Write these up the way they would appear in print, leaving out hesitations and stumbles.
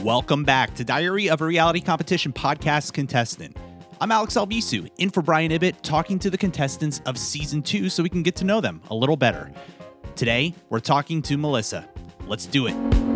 Welcome back to Diary of a Reality Competition podcast contestant. I'm Alex Albisu, in for Brian Ibbett, talking to the contestants of Season 2 so we can get to know them a little better. Today, we're talking to Melissa. Let's do it.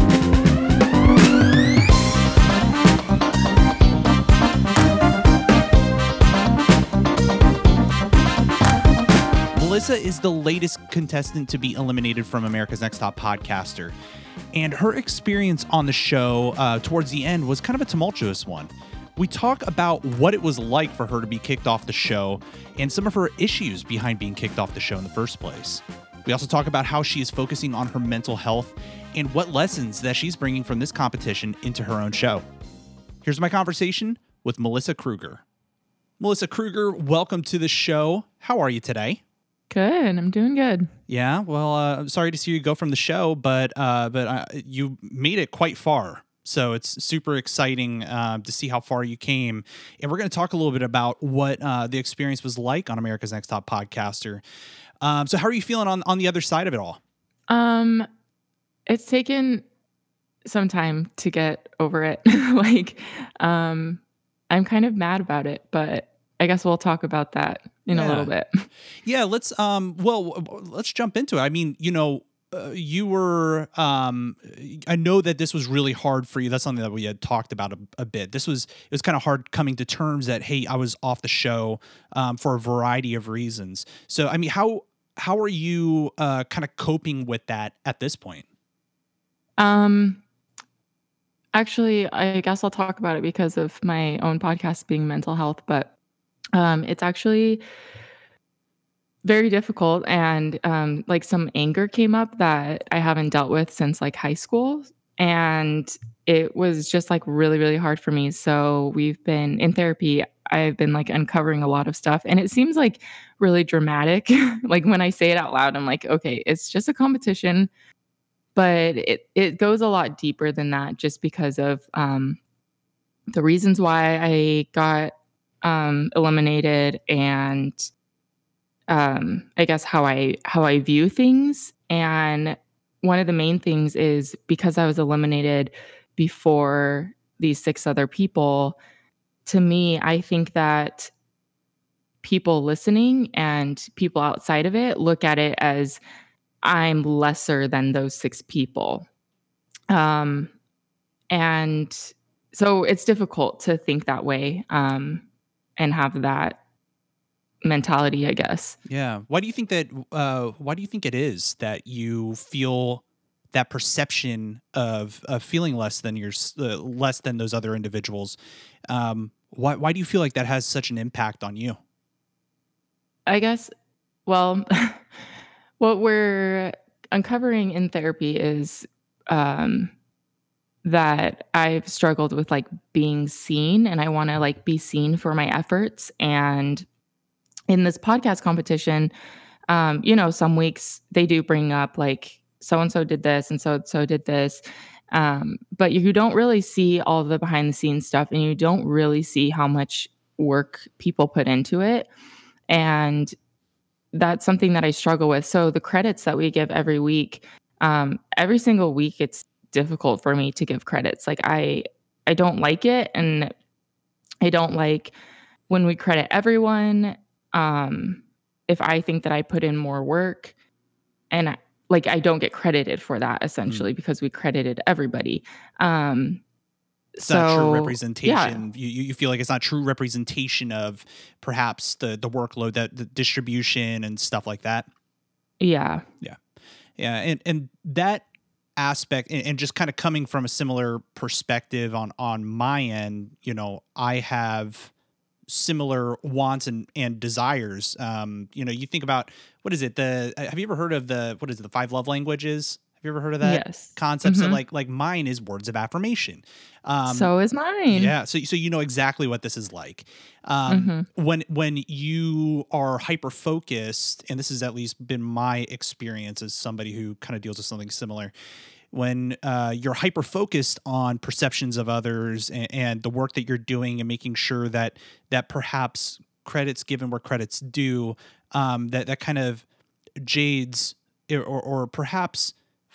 Melissa is the latest contestant to be eliminated from America's Next Top Podcaster. And her experience on the show towards the end was kind of a tumultuous one. We talk about what it was like for her to be kicked off the show and some of her issues behind being kicked off the show in the first place. We also talk about how she is focusing on her mental health and what lessons that she's bringing from this competition into her own show. Here's my conversation with Melissa Kruger. Melissa Kruger, welcome to the show. How are you today? Good. I'm doing good. Yeah. Well, I'm sorry to see you go from the show, but you made it quite far. So it's super exciting to see how far you came. And we're going to talk a little bit about what the experience was like on America's Next Top Podcaster. So how are you feeling on the other side of it all? It's taken some time to get over it. I'm kind of mad about it, but I guess we'll talk about that in a little bit. Yeah, let's jump into it. I mean, you were I know that this was really hard for you. That's something that we had talked about a bit. It was kind of hard coming to terms that, hey, I was off the show for a variety of reasons. So, I mean, how are you kind of coping with that at this point? Actually, I guess I'll talk about it because of my own podcast being mental health, but it's actually very difficult, and some anger came up that I haven't dealt with since high school, and it was just really, really hard for me. So we've been in therapy. I've been uncovering a lot of stuff, and it seems really dramatic. When I say it out loud, I'm like, okay, it's just a competition, but it goes a lot deeper than that, just because of the reasons why I got eliminated, and I guess how I view things. And one of the main things is because I was eliminated before these 6 other people. To me, I think that people listening and people outside of it look at it as I'm lesser than those 6 people. And so it's difficult to think that way and have that mentality, I guess. Yeah. Why do you think that? Why do you think it is that you feel that perception of feeling less than less than those other individuals? Why do you feel like that has such an impact on you? I guess, well, what we're uncovering in therapy is that I've struggled with being seen, and I want to be seen for my efforts. And in this podcast competition, some weeks they do bring up so-and-so did this and so-and-so did this. But you don't really see all the behind the scenes stuff, and you don't really see how much work people put into it. And that's something that I struggle with. So the credits that we give every week, every single week, it's difficult for me to give credits. I don't like it. And I don't like when we credit everyone. If I think that I put in more work, and I don't get credited for that, essentially, because we credited everybody. It's not true representation. Yeah. You feel like it's not true representation of perhaps the workload, that the distribution and stuff like that. Yeah. Yeah. Yeah. And that aspect, and just kind of coming from a similar perspective on my end, I have similar wants and desires. You think about, what is it? Have you ever heard of the 5 love languages? Have you ever heard of that concept? Mm-hmm. So like mine is words of affirmation. So is mine. Yeah. So you know exactly what this is like. When you are hyper focused, and this has at least been my experience as somebody who kind of deals with something similar. When you're hyper focused on perceptions of others and the work that you're doing, and making sure that perhaps credit's given where credit's due, that kind of jades or perhaps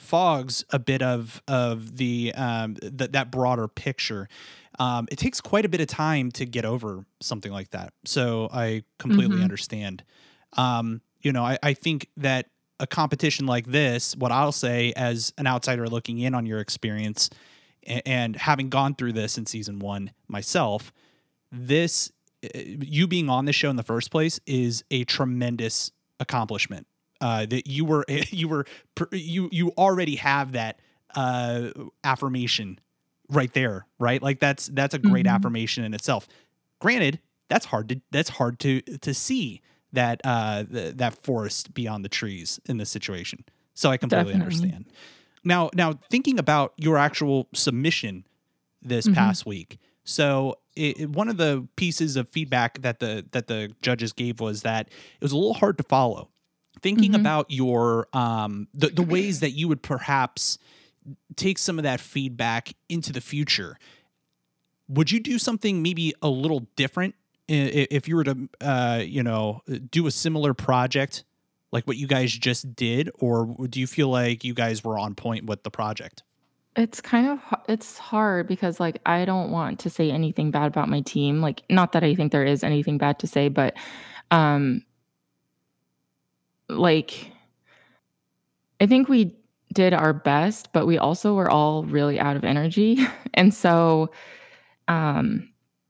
fogs a bit of that broader picture. It takes quite a bit of time to get over something like that. So I completely Mhm. understand. I think that a competition like this, what I'll say as an outsider looking in on your experience and having gone through this in season 1 myself, this you being on this show in the first place is a tremendous accomplishment. That you already have that affirmation right there, right? Like that's a great Mhm. affirmation in itself. Granted, that's hard to see that that forest beyond the trees in this situation. So I completely Definitely. understand. Now thinking about your actual submission this Mhm. past week. So one of the pieces of feedback that the judges gave was that it was a little hard to follow. Thinking Mhm. about your the ways that you would perhaps take some of that feedback into the future, would you do something maybe a little different if you were to do a similar project like what you guys just did, or do you feel like you guys were on point with the project? It's kind of it's hard because, like, I don't want to say anything bad about my team, like, not that I think there is anything bad to say, but, um, like, I think we did our best, but we also were all really out of energy, and so, um,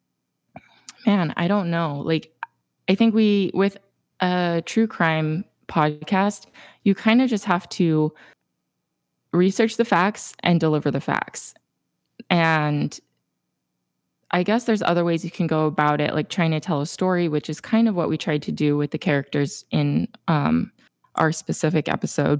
man, I don't know, like, I think we with a true crime podcast, you kinda just have to research the facts and deliver the facts, and I guess there's other ways you can go about it, like trying to tell a story, which is kind of what we tried to do with the characters in, our specific episode.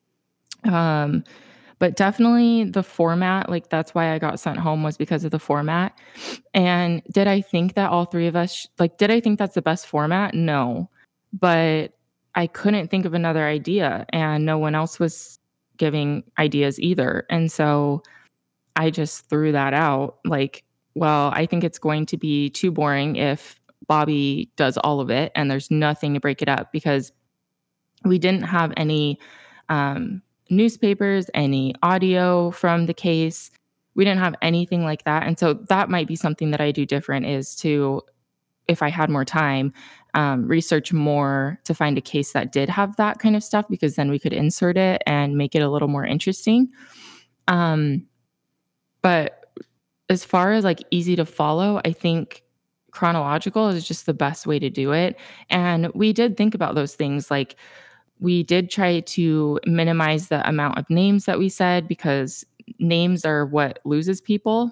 Um, but definitely the format, like, that's why I got sent home was because of the format. And did I think that all 3 of us did I think that's the best format? No. But I couldn't think of another idea, and no one else was giving ideas either. And so I just threw that out, like, well, I think it's going to be too boring if Bobby does all of it and there's nothing to break it up because we didn't have any, newspapers, any audio from the case. We didn't have anything like that, and so that might be something that I do different is to, if I had more time, research more to find a case that did have that kind of stuff because then we could insert it and make it a little more interesting. Um, but as far as, like, easy to follow, I think chronological is just the best way to do it, and we did think about those things, like, we did try to minimize the amount of names that we said because names are what loses people,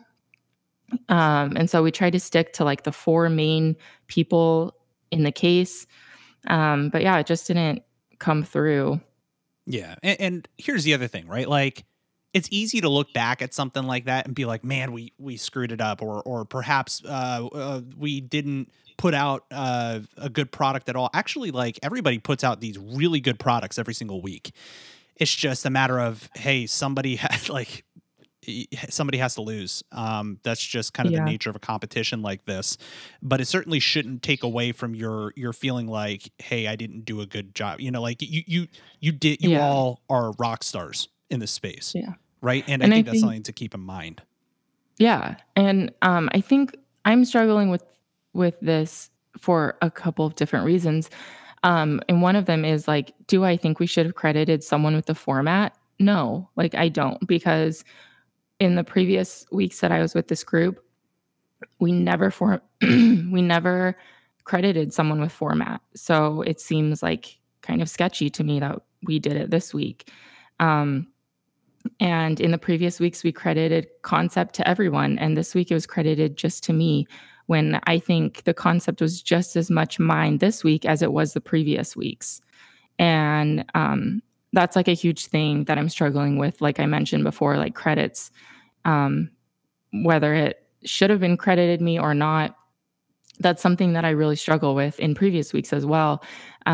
and so we tried to stick to, like, the 4 main people in the case, but yeah, it just didn't come through. Yeah, and here's the other thing, right? Like, it's easy to look back at something like that and be like, "Man, we screwed it up," or perhaps we didn't put out a good product at all. Actually, like everybody puts out these really good products every single week. It's just a matter of, hey, somebody had somebody has to lose. That's just kind of the Yeah. nature of a competition like this. But it certainly shouldn't take away from your feeling like, hey, I didn't do a good job. Like you Yeah. all are rock stars in this space, Yeah. right? And I And I think that's think something to keep in mind. yeah, and, I think I'm struggling with this for a couple of different reasons, and one of them is, like, do I think we should have credited someone with the format? No, like, I don't, because in the previous weeks that I was with this group, we never we never credited someone with format, so it seems, like, kind of sketchy to me that we did it this week, um and in the previous weeks, we credited concept to everyone. And this week it was credited just to me when I think the concept was just as much mine this week as it was the previous weeks. And that's like a huge thing that I'm struggling with. Like I mentioned before, like credits, um, whether it should have been credited me or not, that's something that I really struggle with in previous weeks as well.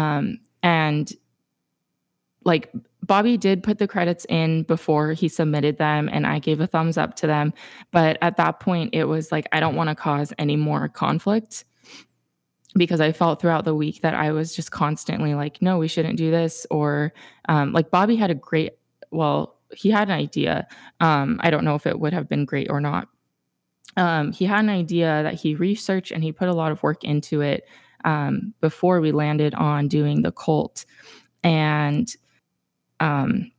And like, Bobby did put the credits in before he submitted them, and I gave a thumbs up to them, but at that point, it was like, I don't wanna cause any more conflict because I felt throughout the week that I was just constantly like, "No, we shouldn't do this," or, like, Bobby had a great well, he had an idea. I don't know if it would have been great or not. He had an idea that he researched and he put a lot of work into it before we landed on doing the cult. And um,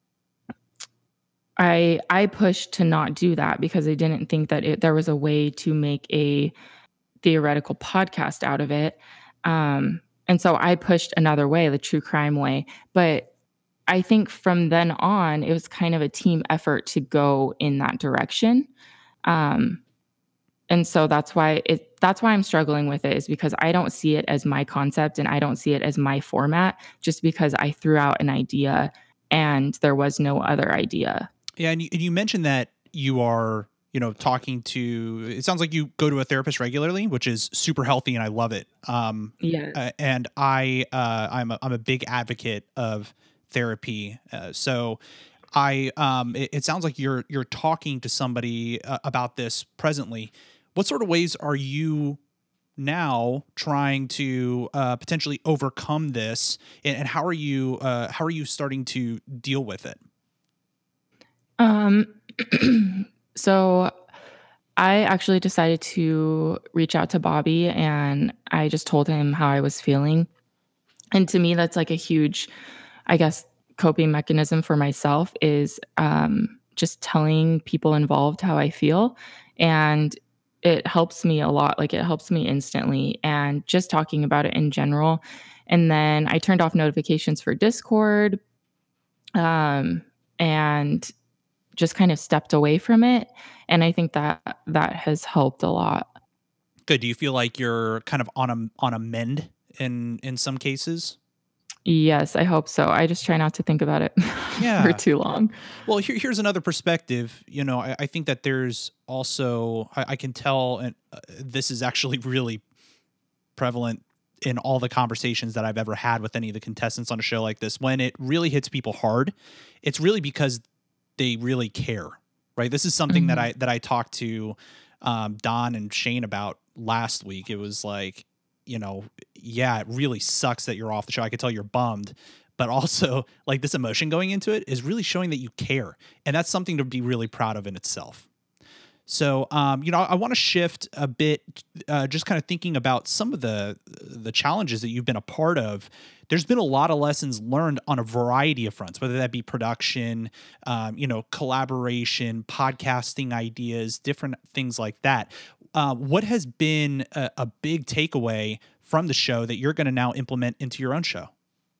I pushed to not do that because I didn't think that there was a way to make a theoretical podcast out of it. And so I pushed another way, the true crime way. But I think from then on, it was kind of a team effort to go in that direction. Um, and so that's why I'm struggling with it, is because I don't see it as my concept and I don't see it as my format, just because I threw out an idea and there was no other idea. Yeah, and you mentioned that you are, talking to. It sounds like you go to a therapist regularly, which is super healthy, and I love it. Yes. And I'm a big advocate of therapy. So it sounds like you're talking to somebody about this presently. What sort of ways are you now trying to potentially overcome this, and how are you starting to deal with it? Um, so I actually decided to reach out to Bobby and I just told him how I was feeling. And to me, that's like a huge, I guess, coping mechanism for myself, is just telling people involved how I feel. And it helps me a lot. Like, it helps me instantly. And just talking about it in general. And then I turned off notifications for Discord, um, and just kind of stepped away from it. And I think that has helped a lot. Good. Do you feel like you're kind of on a mend in some cases? Yes, I hope so. I just try not to think about it for Yeah. too long. Well, here's another perspective. I think that there's also, I can tell, and this is actually really prevalent in all the conversations that I've ever had with any of the contestants on a show like this. When it really hits people hard, it's really because they really care, right? This is something that Mhm. I talked to Don and Shane about last week. It was like, yeah, it really sucks that you're off the show. I could tell you're bummed, but also like this emotion going into it is really showing that you care, and that's something to be really proud of in itself. So, I want to shift a bit, just kind of thinking about some of the challenges that you've been a part of. There's been a lot of lessons learned on a variety of fronts, whether that be production, collaboration, podcasting ideas, different things like that. What has been a big takeaway from the show that you're going to now implement into your own show?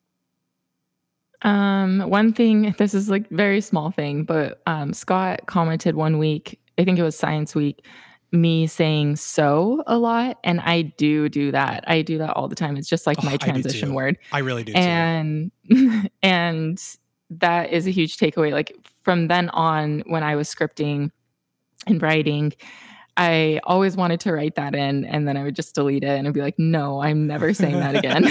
One thing, this is like very small thing, but Scott commented one week, I think it was Science Week, me saying "so" a lot, and I do that. I do that all the time. It's just like Oh, my I do transition too. word. I really do too. And and that is a huge takeaway. Like, from then on, when I was scripting and writing, I always wanted to write that in, and then I would just delete it and I'd be like, "No, I'm never saying that again."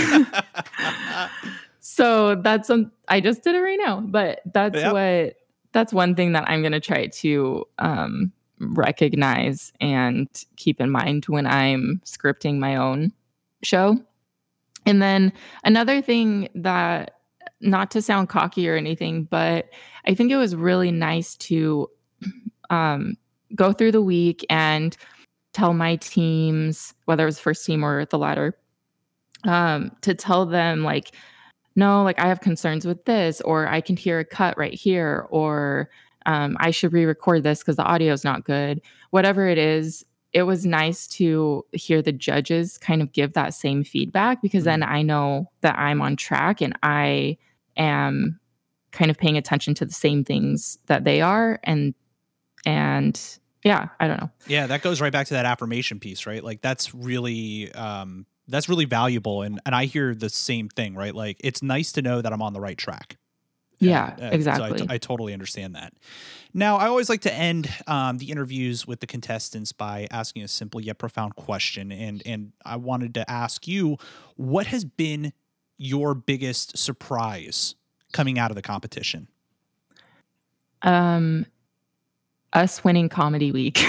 So I just did it right now, but Yep. that's one thing that I'm gonna try to recognize and keep in mind when I'm scripting my own show. And then another thing that, not to sound cocky or anything, but I think it was really nice to um, go through the week and tell my teams, whether it was first team or the latter, to tell them like, no, like, I have concerns with this, or I can hear a cut right here, or I should re-record this because the audio is not good. Whatever it is, it was nice to hear the judges kind of give that same feedback, because then Mhm. I know that I'm on track and I am kind of paying attention to the same things that they are. And yeah, I don't know. Yeah, that goes right back to that affirmation piece, right? Like that's really valuable, and I hear the same thing, right? Like it's nice to know that I'm on the right track. Yeah, And so exactly. I totally understand that. Now, I always like to end the interviews with the contestants by asking a simple yet profound question, and I wanted to ask you, what has been your biggest surprise coming out of the competition? Um, Us winning comedy week.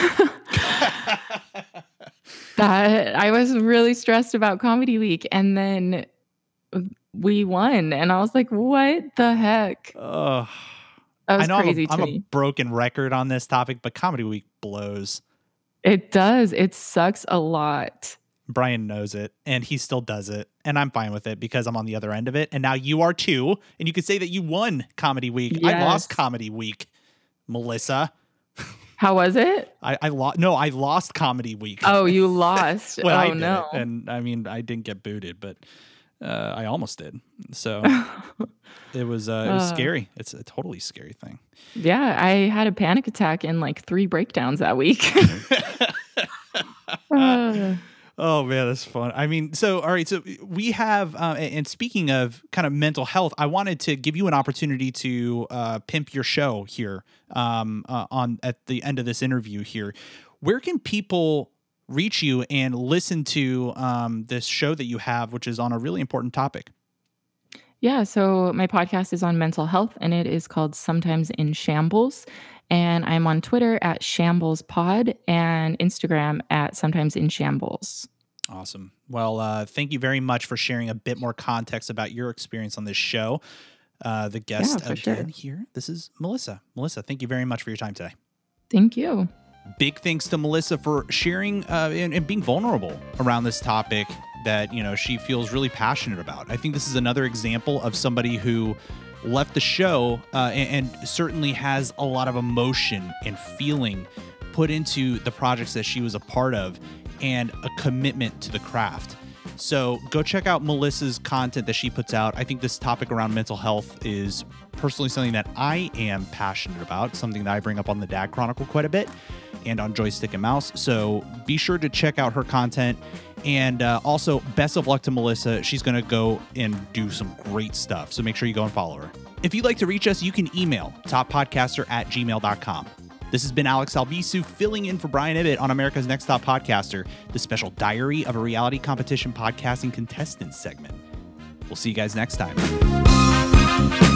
That I was really stressed about comedy week, and then we won, and I was like, "What the heck?" Oh, That I was know crazy I'm to a me. broken record on this topic, but Comedy Week blows. It does. It sucks a lot. Brian knows it, and he still does it, and I'm fine with it because I'm on the other end of it, and now you are too, and you could say that you won Comedy Week. I lost Yes. Comedy Week, Melissa. How was it? I lost Comedy Week. Oh, you lost. when I Oh, did no. it, and I mean I didn't get booted, but I almost did. So it was scary. It's a totally scary thing. Yeah, I had a panic attack and like 3 breakdowns that week. Uh, Oh man, that's fun. I mean, so all right, so we have, and speaking of kind of mental health, I wanted to give you an opportunity to pimp your show here on at the end of this interview here. Where can people reach you and listen to this show that you have, which is on a really important topic? Yeah, so my podcast is on mental health and it is called Sometimes in Shambles. And I'm on Twitter at Shambles Pod and Instagram at Sometimes in Shambles. Awesome. Well, thank you very much for sharing a bit more context about your experience on this show. The guest for again sure. here, this is Melissa. Melissa, thank you very much for your time today. Thank you. Big thanks to Melissa for sharing and being vulnerable around this topic that, you know, she feels really passionate about. I think this is another example of somebody who left the show and certainly has a lot of emotion and feeling put into the projects that she was a part of and a commitment to the craft. So go check out Melissa's content that she puts out. I think this topic around mental health is personally something that I am passionate about, something that I bring up on the Dad Chronicle quite a bit and on Joystick and Mouse. So be sure to check out her content. And also, best of luck to Melissa. She's going to go and do some great stuff. So make sure you go and follow her. If you'd like to reach us, you can email toppodcaster@gmail.com. This has been Alex Albisu filling in for Brian Ibbott on America's Next Top Podcaster, the special Diary of a Reality Competition Podcasting Contestant segment. We'll see you guys next time.